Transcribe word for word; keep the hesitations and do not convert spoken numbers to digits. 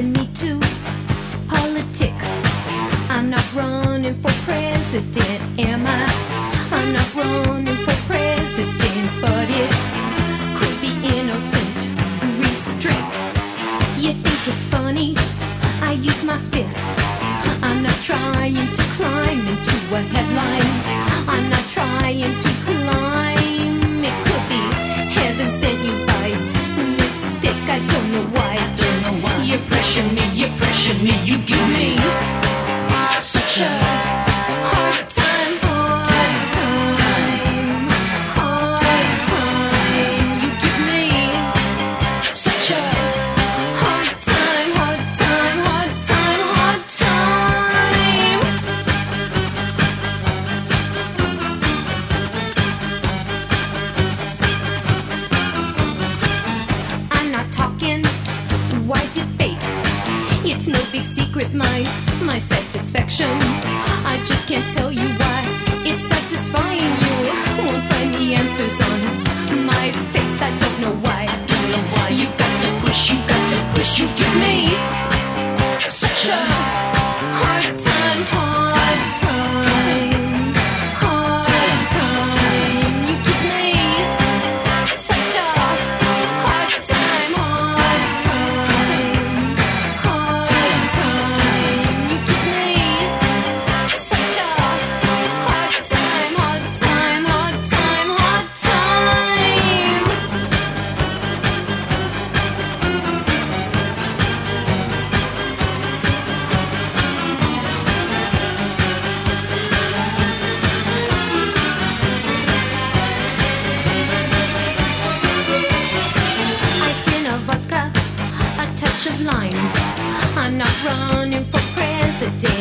driving me to politic. I'm not running for president, am I? I'm not running for president, but it could be innocent restraint. You think it's funny? I use my fist. I'm not trying to climb into a headline. I'm not trying to climb. It could be heaven sent you by mistake. I don't know why. I don't know why. You pressure me, you pressure me, you give me such a hard time, hard time, hard time. You give me such a hard time, hard time, hard time, hard time. I'm not talking white debate. It's no big secret, my my satisfaction. I just can't tell you why it's satisfying. You won't find the answers on my face. I don't know why. I don't know why. You got to push, you got to push. You give me such a hard time, hard time, hard time. You give me such a hard time, hard time, hard time. You give me such a hard time, hard time, hard time, hard time. Ice in a vodka, a touch of lime. I'm not running for president.